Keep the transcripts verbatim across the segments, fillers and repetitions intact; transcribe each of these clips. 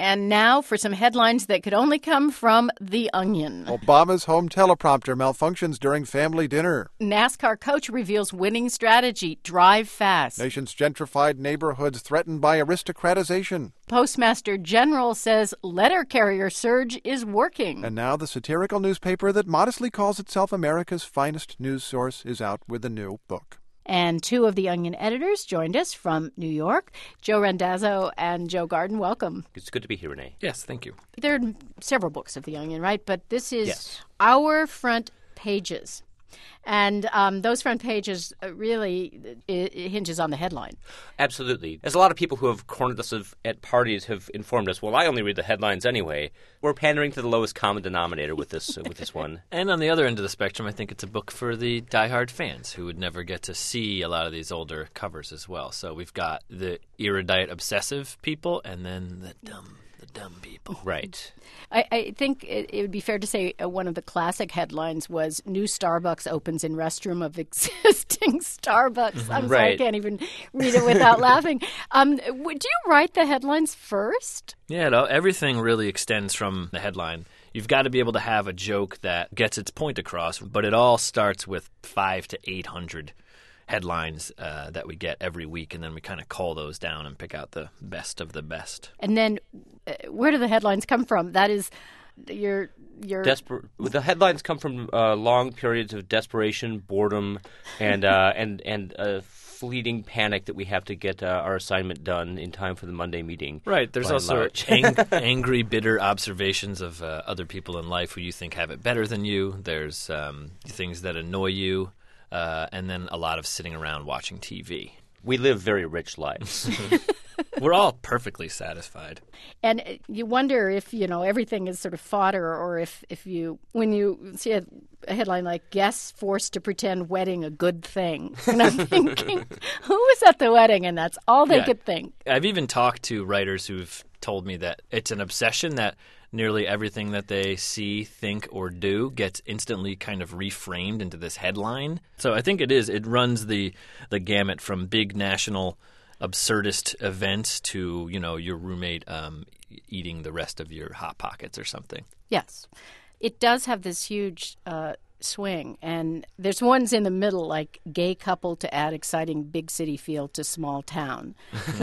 And now for some headlines that could only come from The Onion. Obama's home teleprompter malfunctions during family dinner. NASCAR coach reveals winning strategy, drive fast. Nation's gentrified neighborhoods threatened by aristocratization. Postmaster General says letter carrier surge is working. And now the satirical newspaper that modestly calls itself America's finest news source is out with a new book. And two of the Onion editors joined us from New York, Joe Randazzo and Joe Garden. Welcome. It's good to be here, Renee. Yes, thank you. There are several books of the Onion, right? But this is yes. Our Front Pages. And um, those front pages really it, it hinges on the headline. Absolutely. As a lot of people who have cornered us of, at parties have informed us, well, I only read the headlines anyway. We're pandering to the lowest common denominator with this uh, with this one. And on the other end of the spectrum, I think it's a book for the diehard fans who would never get to see a lot of these older covers as well. So we've got the erudite, obsessive people and then the dumb the dumb people. Right. I, I think it, it would be fair to say uh, one of the classic headlines was new Starbucks opens in restroom of existing Starbucks. Mm-hmm. I'm sorry, right. I can't even read it without laughing. Um, do you write the headlines first? Yeah, no, everything really extends from the headline. You've got to be able to have a joke that gets its point across, but it all starts with five to eight hundred headlines uh, that we get every week, and then we kind of call those down and pick out the best of the best. And then uh, where do the headlines come from? That is your your Desper- the headlines come from uh, long periods of desperation, boredom, and uh, and and uh, fleeting panic that we have to get uh, our assignment done in time for the Monday meeting. Right. There's also ang- angry, bitter observations of uh, other people in life who you think have it better than you. There's um, things that annoy you. Uh, and then a lot of sitting around watching T V. We live very rich lives. We're all perfectly satisfied. And you wonder if, you know, everything is sort of fodder, or if, if you, when you see a, a headline like guests forced to pretend wedding a good thing, and I'm thinking, who was at the wedding? And that's all they yeah. could think. I've even talked to writers who've told me that it's an obsession that nearly everything that they see, think, or do gets instantly kind of reframed into this headline. So I think it is. It runs the the gamut from big national absurdist events to, you know, your roommate um, eating the rest of your Hot Pockets or something. Yes. It does have this huge uh, swing. And there's ones in the middle, like gay couple to add exciting big city feel to small town.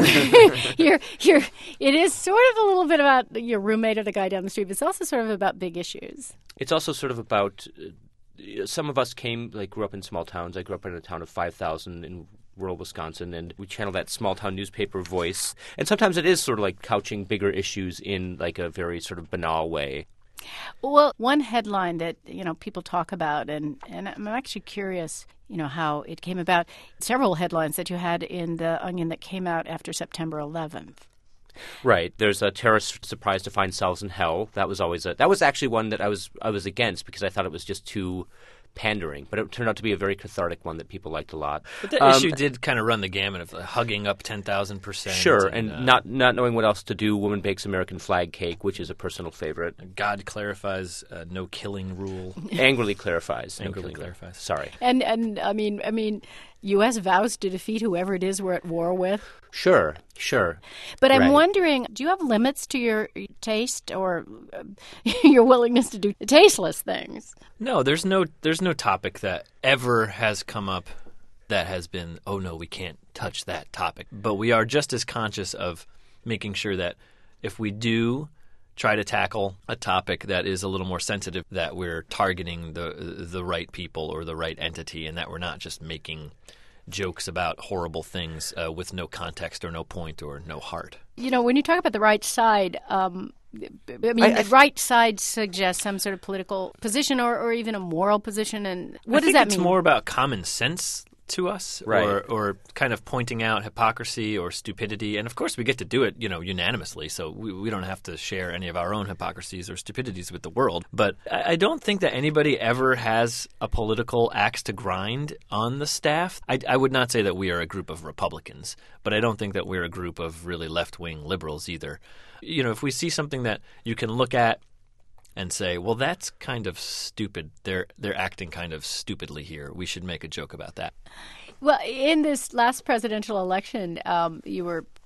you're, you're, it is sort of a little bit about your roommate or the guy down the street, but it's also sort of about big issues. It's also sort of about uh, some of us came, like, grew up in small towns. I grew up in a town of five thousand in rural Wisconsin, and we channel that small-town newspaper voice. And sometimes it is sort of like couching bigger issues in, like, a very sort of banal way. Well, one headline that, you know, people talk about, and, and I'm actually curious, you know, how it came about, several headlines that you had in The Onion that came out after September eleventh. Right. There's a terrorist surprised to find selves in hell. That was always a, that was actually one that I was I was against because I thought it was just too pandering, but it turned out to be a very cathartic one that people liked a lot. But that um, issue did kind of run the gamut of uh, hugging up ten thousand percent. Sure, and, and uh, not not knowing what else to do. Woman bakes American flag cake, which is a personal favorite. God clarifies uh, no killing rule. Angrily clarifies. Angrily no clarifies. Sorry. And and I mean I mean, U S vows to defeat whoever it is we're at war with. Sure, sure. But I'm right. wondering, do you have limits to your taste or uh, your willingness to do tasteless things? No, there's no there's no topic that ever has come up that has been, oh no, we can't touch that topic. But we are just as conscious of making sure that if we do try to tackle a topic that is a little more sensitive, that we're targeting the the right people or the right entity, and that we're not just making jokes about horrible things uh, with no context or no point or no heart. You know, when you talk about the right side, um, I mean, I, I, the right side suggests some sort of political position or, or even a moral position. And what I does think that it's mean? more about common sense to us, right. or or kind of pointing out hypocrisy or stupidity. And of course we get to do it, you know, unanimously, so we, we don't have to share any of our own hypocrisies or stupidities with the world. But I, I don't think that anybody ever has a political axe to grind on the staff. I, I would not say that we are a group of Republicans, but I don't think that we're a group of really left-wing liberals either. You know, if we see something that you can look at and say, well, that's kind of stupid. They're they're acting kind of stupidly here. We should make a joke about that. Well, in this last presidential election, um, you were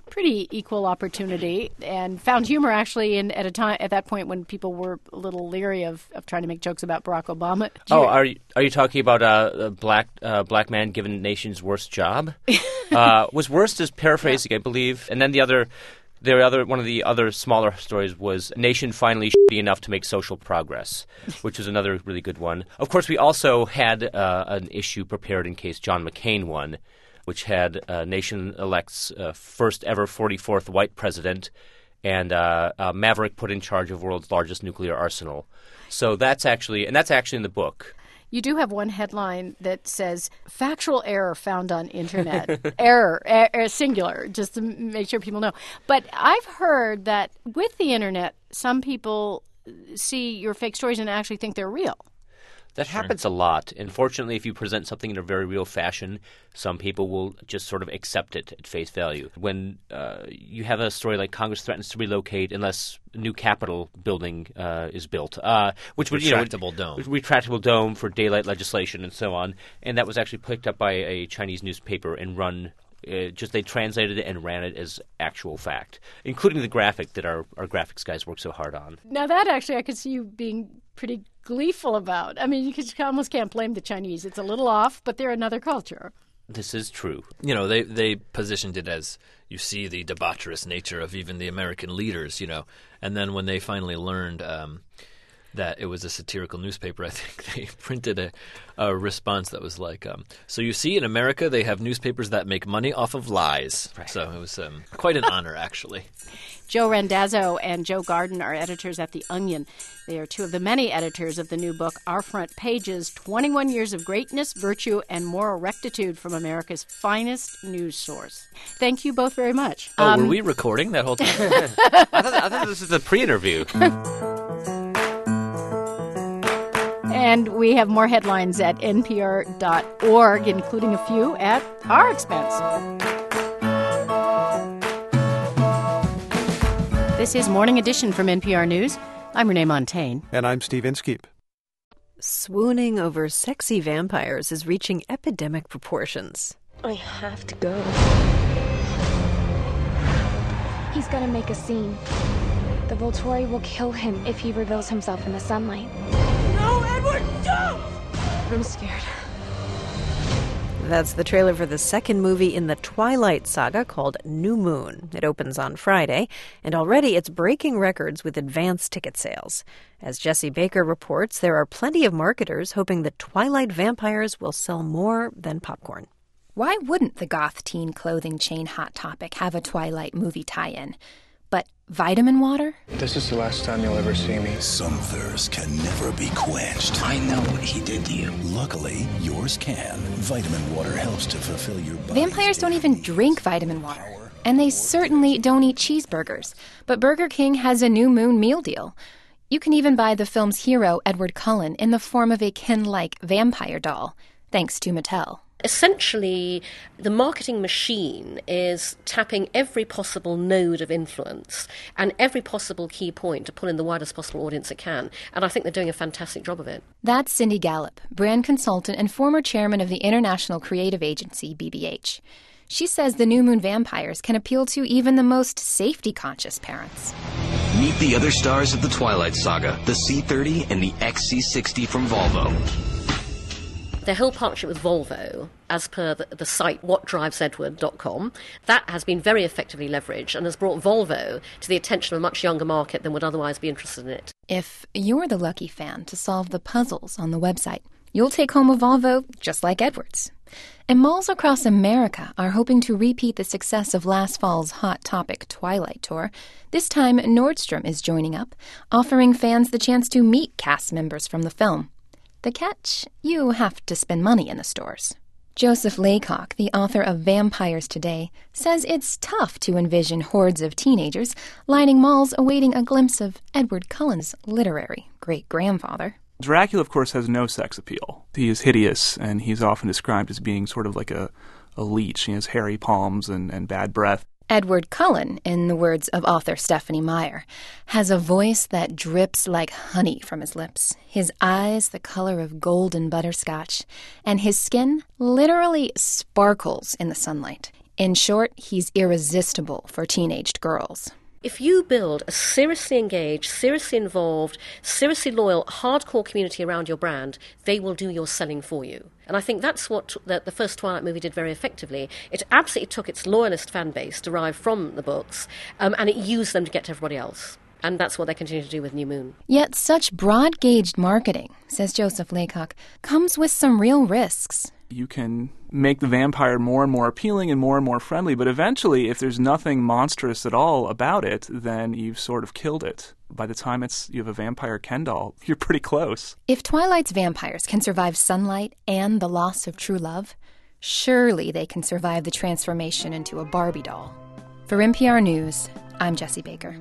pretty equal opportunity and found humor actually in at a time at that point when people were a little leery of, of trying to make jokes about Barack Obama. Do oh, you, are you, are you talking about uh, a black uh, black man given the nation's worst job? uh, was worst is paraphrasing, yeah. I believe. And then the other, the other one of the other smaller stories was nation finally shitty enough to make social progress, which was another really good one. Of course, we also had uh, an issue prepared in case John McCain won, which had uh, nation-elect's uh, first ever forty-fourth white president and uh, uh, Maverick put in charge of world's largest nuclear arsenal. So that's actually, and that's actually in the book. You do have one headline that says, factual error found on internet. error, er, singular, just to make sure people know. But I've heard that with the internet, some people see your fake stories and actually think they're real. That sure. happens a lot. And fortunately, if you present something in a very real fashion, some people will just sort of accept it at face value. When uh, you have a story like Congress threatens to relocate unless a new Capitol building uh, is built, uh, which would, you know, retractable dome, retractable dome for daylight legislation and so on, and that was actually picked up by a Chinese newspaper and run. Uh, just they translated it and ran it as actual fact, including the graphic that our, our graphics guys work so hard on. Now that actually I could see you being pretty gleeful about. I mean, you could, almost can't blame the Chinese. It's a little off, but they're another culture. This is true. You know, they, they positioned it as you see the debaucherous nature of even the American leaders, you know. And then when they finally learned um, that it was a satirical newspaper, I think they printed a, a response that was like, um, so you see, in America, they have newspapers that make money off of lies. Right. So it was um, quite an honor, actually. Joe Randazzo and Joe Garden are editors at The Onion. They are two of the many editors of the new book, Our Front Pages, twenty-one Years of Greatness, Virtue, and Moral Rectitude from America's Finest News Source. Thank you both very much. Oh, um, were we recording that whole time? I, thought, I thought this was a pre-interview. And we have more headlines at N P R dot org, including a few at our expense. This is Morning Edition from N P R News. I'm Renee Montaigne. And I'm Steve Inskeep. Swooning over sexy vampires is reaching epidemic proportions. I have to go. He's gonna make a scene. The Volturi will kill him if he reveals himself in the sunlight. No, Edward, don't! I'm scared. That's the trailer for the second movie in the Twilight Saga called New Moon. It opens on Friday, and already it's breaking records with advance ticket sales. As Jesse Baker reports, there are plenty of marketers hoping that Twilight vampires will sell more than popcorn. Why wouldn't the goth teen clothing chain Hot Topic have a Twilight movie tie-in? But vitamin water? This is the last time you'll ever see me. Some thirst can never be quenched. I know what he did to you. Luckily, yours can. Vitamin water helps to fulfill your body's Vampires don't even drink vitamin water. And they certainly don't eat cheeseburgers. But Burger King has a New Moon meal deal. You can even buy the film's hero, Edward Cullen, in the form of a Ken-like vampire doll, thanks to Mattel. Essentially, the marketing machine is tapping every possible node of influence and every possible key point to pull in the widest possible audience it can. And I think they're doing a fantastic job of it. That's Cindy Gallup, brand consultant and former chairman of the international creative agency B B H. She says the New Moon vampires can appeal to even the most safety-conscious parents. Meet the other stars of the Twilight Saga, the C thirty and the X C sixty from Volvo. Their whole partnership with Volvo, as per the, the site what drives edward dot com, that has been very effectively leveraged and has brought Volvo to the attention of a much younger market than would otherwise be interested in it. If you're the lucky fan to solve the puzzles on the website, you'll take home a Volvo just like Edward's. And malls across America are hoping to repeat the success of last fall's Hot Topic Twilight Tour. This time, Nordstrom is joining up, offering fans the chance to meet cast members from the film. The catch? You have to spend money in the stores. Joseph Laycock, the author of Vampires Today, says it's tough to envision hordes of teenagers lining malls awaiting a glimpse of Edward Cullen's literary great-grandfather. Dracula, of course, has no sex appeal. He is hideous, and he's often described as being sort of like a, a leech. He has hairy palms and, and bad breath. Edward Cullen, in the words of author Stephanie Meyer, has a voice that drips like honey from his lips, his eyes the color of golden butterscotch, and his skin literally sparkles in the sunlight. In short, he's irresistible for teenaged girls. If you build a seriously engaged, seriously involved, seriously loyal, hardcore community around your brand, they will do your selling for you. And I think that's what the, the first Twilight movie did very effectively. It absolutely took its loyalist fan base derived from the books, um, and it used them to get to everybody else. And that's what they continue to do with New Moon. Yet such broad-gauged marketing, says Joseph Laycock, comes with some real risks. You can make the vampire more and more appealing and more and more friendly, but eventually, if there's nothing monstrous at all about it, then you've sort of killed it. By the time it's you have a vampire Ken doll, you're pretty close. If Twilight's vampires can survive sunlight and the loss of true love, surely they can survive the transformation into a Barbie doll. For N P R News, I'm Jessie Baker.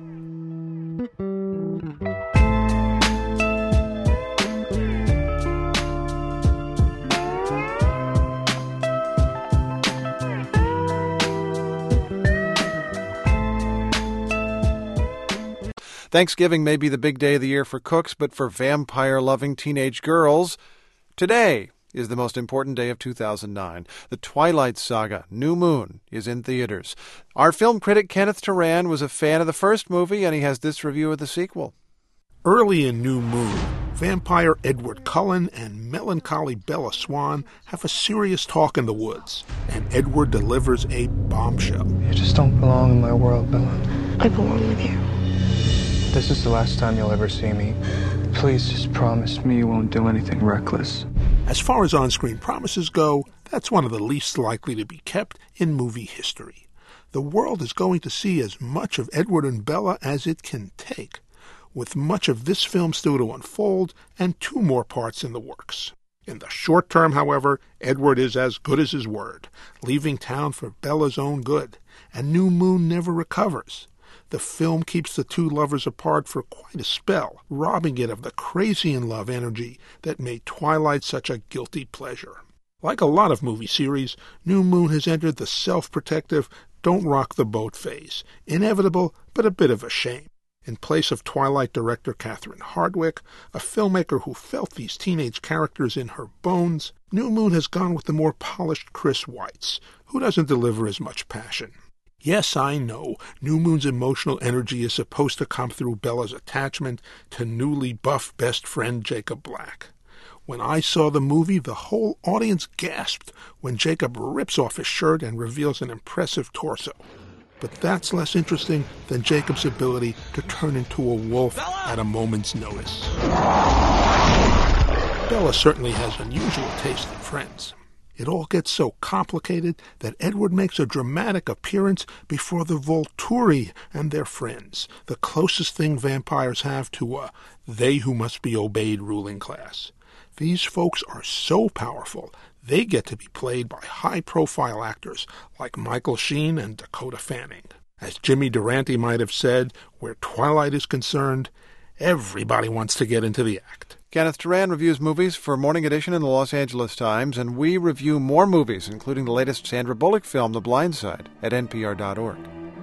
Thanksgiving may be the big day of the year for cooks, but for vampire-loving teenage girls, today is the most important day of two thousand nine. The Twilight Saga, New Moon, is in theaters. Our film critic Kenneth Turan was a fan of the first movie, and he has this review of the sequel. Early in New Moon, vampire Edward Cullen and melancholy Bella Swan have a serious talk in the woods, and Edward delivers a bombshell. You just don't belong in my world, Bella. I belong with you. This is the last time you'll ever see me. Please just promise me you won't do anything reckless. As far as on-screen promises go, that's one of the least likely to be kept in movie history. The world is going to see as much of Edward and Bella as it can take, with much of this film still to unfold and two more parts in the works. In the short term, however, Edward is as good as his word, leaving town for Bella's own good, and New Moon never recovers. The film keeps the two lovers apart for quite a spell, robbing it of the crazy-in-love energy that made Twilight such a guilty pleasure. Like a lot of movie series, New Moon has entered the self-protective, don't-rock-the-boat phase, inevitable but a bit of a shame. In place of Twilight director Catherine Hardwicke, a filmmaker who felt these teenage characters in her bones, New Moon has gone with the more polished Chris Weitz, who doesn't deliver as much passion. Yes, I know, New Moon's emotional energy is supposed to come through Bella's attachment to newly buff best friend Jacob Black. When I saw the movie, the whole audience gasped when Jacob rips off his shirt and reveals an impressive torso. But that's less interesting than Jacob's ability to turn into a wolf at a moment's notice. Bella certainly has unusual taste in friends. It all gets so complicated that Edward makes a dramatic appearance before the Volturi and their friends, the closest thing vampires have to a they who must be obeyed ruling class. These folks are so powerful, they get to be played by high-profile actors like Michael Sheen and Dakota Fanning. As Jimmy Durante might have said, where Twilight is concerned, everybody wants to get into the act. Kenneth Turan reviews movies for Morning Edition in the Los Angeles Times, and we review more movies, including the latest Sandra Bullock film, The Blind Side, at N P R dot org.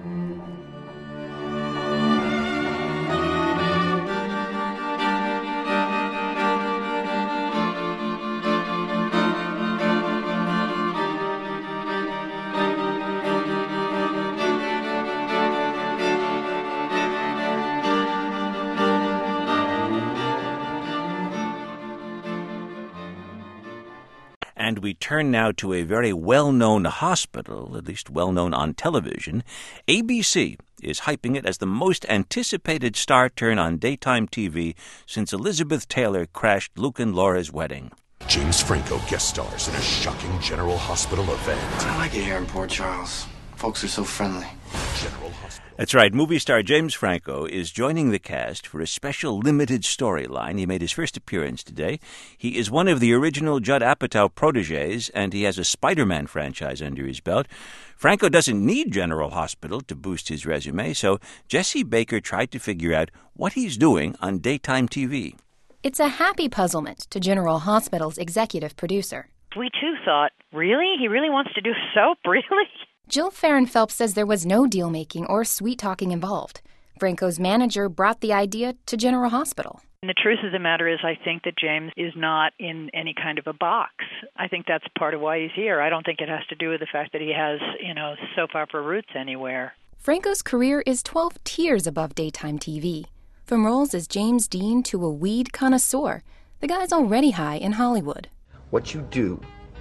And we turn now to a very well-known hospital, at least well-known on television. A B C is hyping it as the most anticipated star turn on daytime T V since Elizabeth Taylor crashed Luke and Laura's wedding. James Franco guest stars in a shocking General Hospital event. I like it here in Port Charles. Folks are so friendly. General Hospital. That's right. Movie star James Franco is joining the cast for a special limited storyline. He made his first appearance today. He is one of the original Judd Apatow protégés, and he has a Spider-Man franchise under his belt. Franco doesn't need General Hospital to boost his resume, so Jessie Baker tried to figure out what he's doing on daytime T V. It's a happy puzzlement to General Hospital's executive producer. We, too, thought, really? He really wants to do soap? Really? Jill Farron Phelps says there was no deal-making or sweet-talking involved. Franco's manager brought the idea to General Hospital. And the truth of the matter is, I think that James is not in any kind of a box. I think that's part of why he's here. I don't think it has to do with the fact that he has, you know, soap opera roots anywhere. Franco's career is twelve tiers above daytime T V. From roles as James Dean to a weed connoisseur, the guy's already high in Hollywood. What you do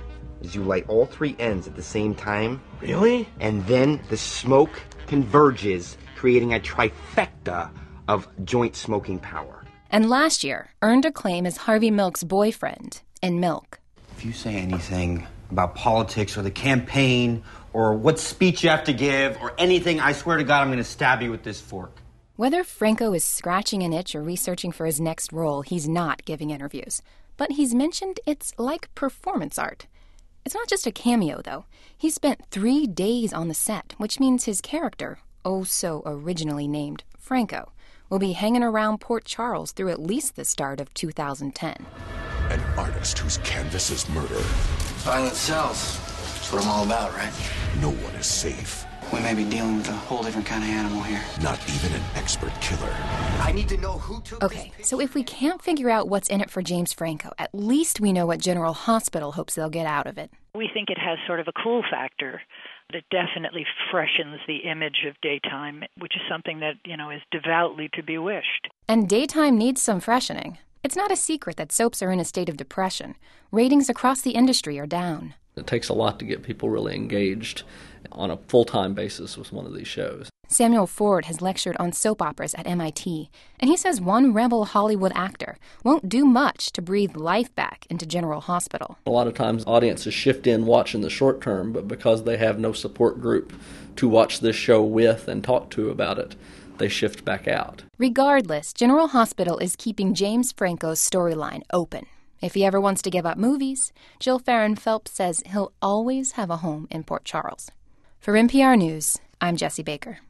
is you light all three ends at the same time. Really? And then the smoke converges, creating a trifecta of joint smoking power. And last year earned acclaim as Harvey Milk's boyfriend in Milk. If you say anything about politics or the campaign or what speech you have to give or anything, I swear to God I'm going to stab you with this fork. Whether Franco is scratching an itch or researching for his next role, he's not giving interviews. But he's mentioned it's like performance art. It's not just a cameo, though. He spent three days on the set, which means his character, oh so originally named Franco, will be hanging around Port Charles through at least the start of two thousand ten. An artist whose canvas is murder. Violent sells. That's what I'm all about, right? No one is safe. We may be dealing with a whole different kind of animal here. Not even an expert killer. I need to know who took Okay, so if we can't figure out what's in it for James Franco, at least we know what General Hospital hopes they'll get out of it. We think it has sort of a cool factor. It definitely freshens the image of daytime, which is something that, you know, is devoutly to be wished. And daytime needs some freshening. It's not a secret that soaps are in a state of depression. Ratings across the industry are down. It takes a lot to get people really engaged on a full-time basis with one of these shows. Samuel Ford has lectured on soap operas at M I T, and he says one rebel Hollywood actor won't do much to breathe life back into General Hospital. A lot of times audiences shift in watching the short term, but because they have no support group to watch this show with and talk to about it, they shift back out. Regardless, General Hospital is keeping James Franco's storyline open. If he ever wants to give up movies, Jill Farron Phelps says he'll always have a home in Port Charles. For N P R News, I'm Jessie Baker.